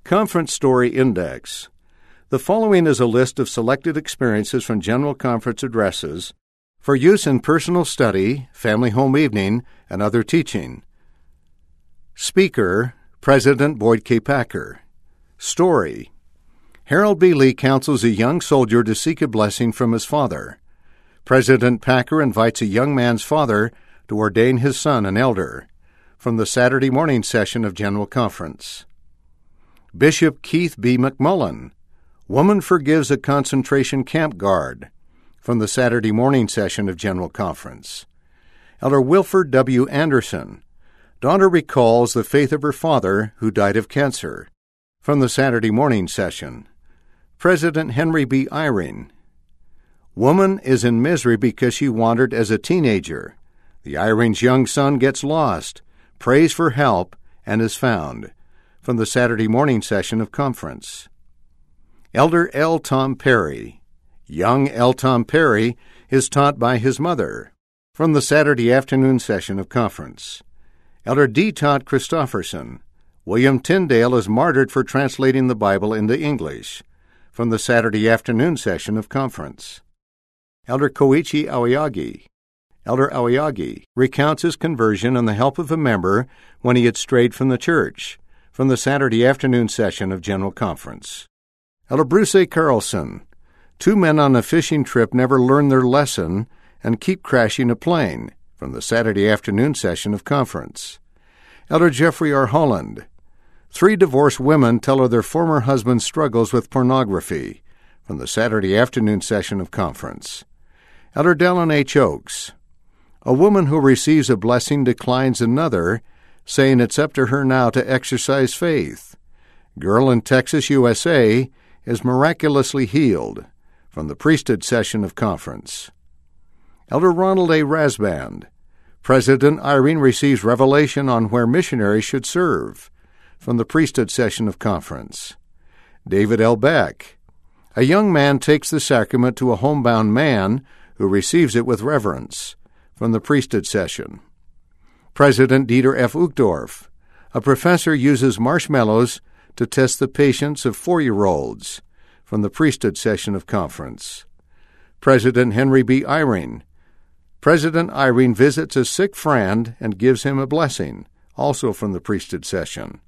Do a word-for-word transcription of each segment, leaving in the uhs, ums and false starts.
Conference Story Index. The following is a list of selected experiences from General Conference addresses for use in personal study, family home evening, and other teaching. Speaker, President Boyd K. Packer. Story. Harold B. Lee counsels a young soldier to seek a blessing from his father. President Packer invites a young man's father to ordain his son an elder. From the Saturday morning session of General Conference. Bishop Keith B. McMullen. Woman forgives a concentration camp guard. From the Saturday morning session of General Conference. Elder Wilford W. Anderson. Daughter recalls the faith of her father, who died of cancer. From the Saturday morning session. President Henry B. Eyring. Woman is in misery because she wandered as a teenager. The Eyring's young son gets lost, prays for help, and is found. From the Saturday morning session of conference. Elder L. Tom Perry. Young L. Tom Perry is taught by his mother. From the Saturday afternoon session of conference. Elder D. Todd Christofferson. William Tyndale is martyred for translating the Bible into English. From the Saturday afternoon session of conference. Elder Koichi Aoyagi. Elder Aoyagi recounts his conversion and the help of a member when he had strayed from the church. From the Saturday afternoon session of General Conference. Elder Bruce A. Carlson. Two men on a fishing trip never learn their lesson and keep crashing a plane. From the Saturday afternoon session of conference. Elder Jeffrey R. Holland. Three divorced women tell of their former husband's struggles with pornography. From the Saturday afternoon session of conference. Elder Dallin H. Oaks. A woman who receives a blessing declines another, saying it's up to her now to exercise faith. Girl in Texas, U S A, is miraculously healed. From the priesthood session of conference. Elder Ronald A. Rasband. President Eyring receives revelation on where missionaries should serve. From the priesthood session of conference. David L. Beck. A young man takes the sacrament to a homebound man who receives it with reverence. From the priesthood session. President Dieter F. Uchtdorf. A professor uses marshmallows to test the patience of four-year-olds. From the priesthood session of conference. President Henry B. Eyring. President Eyring visits a sick friend and gives him a blessing, also from the priesthood session.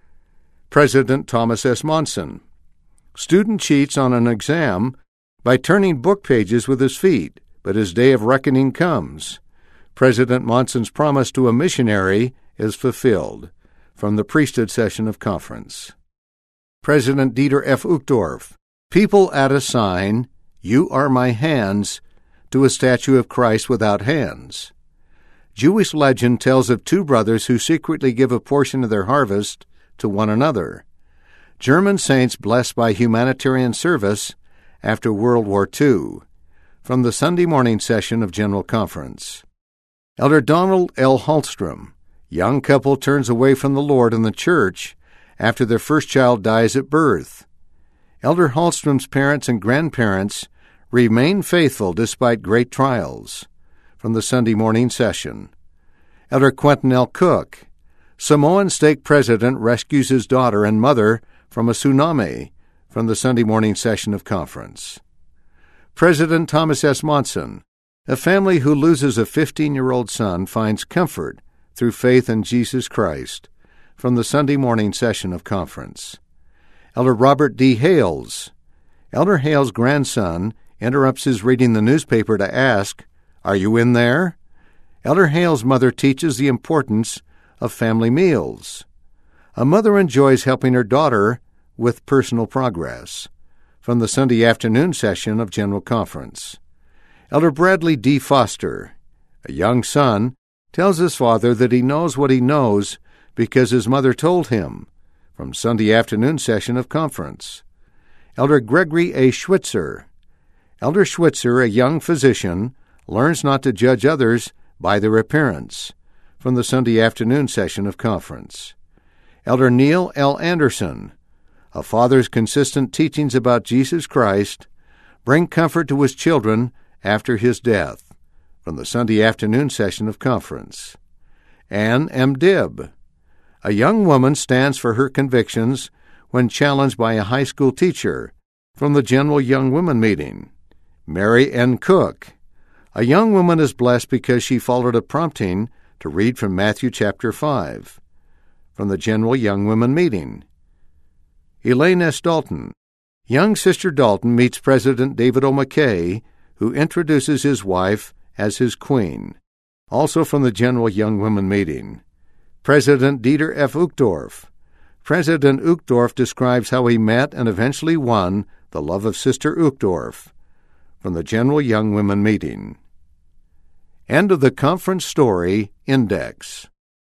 President Thomas S. Monson. Student cheats on an exam by turning book pages with his feet, but his day of reckoning comes. President Monson's promise to a missionary is fulfilled. From the priesthood session of conference. President Dieter F. Uchtdorf. People add a sign, "You are my hands," to a statue of Christ without hands. Jewish legend tells of two brothers who secretly give a portion of their harvest to one another. German saints blessed by humanitarian service after World War Two. From the Sunday morning session of General Conference. Elder Donald L. Hallstrom. Young couple turns away from the Lord in the church after their first child dies at birth. Elder Hallstrom's parents and grandparents remain faithful despite great trials. From the Sunday morning session. Elder Quentin L. Cook. Samoan stake president rescues his daughter and mother from a tsunami. From the Sunday morning session of conference. President Thomas S. Monson. A family who loses a fifteen-year-old son finds comfort through faith in Jesus Christ. From the Sunday morning session of conference. Elder Robert D. Hales. Elder Hales' grandson interrupts his reading the newspaper to ask, "Are you in there?" Elder Hales' mother teaches the importance of family meals. A mother enjoys helping her daughter with personal progress. From the Sunday afternoon session of General Conference. Elder Bradley D. Foster. A young son tells his father that he knows what he knows because his mother told him. From Sunday afternoon session of conference. Elder Gregory A. Schwitzer. Elder Schwitzer, a young physician, learns not to judge others by their appearance. From the Sunday afternoon session of conference. Elder Neil L. Anderson. A father's consistent teachings about Jesus Christ bring comfort to his children after his death. From the Sunday afternoon session of conference. Ann M. Dibb. A young woman stands for her convictions when challenged by a high school teacher, from the General Young Women meeting. Mary N. Cook. A young woman is blessed because she followed a prompting to read from Matthew chapter five, from the General Young Women meeting. Elaine S. Dalton. Young Sister Dalton meets President David O. McKay, who introduces his wife as his queen. Also from the General Young Women meeting. President Dieter F. Uchtdorf. President Uchtdorf describes how he met and eventually won the love of Sister Uchtdorf, from the General Young Women meeting. End of the Conference Story Index.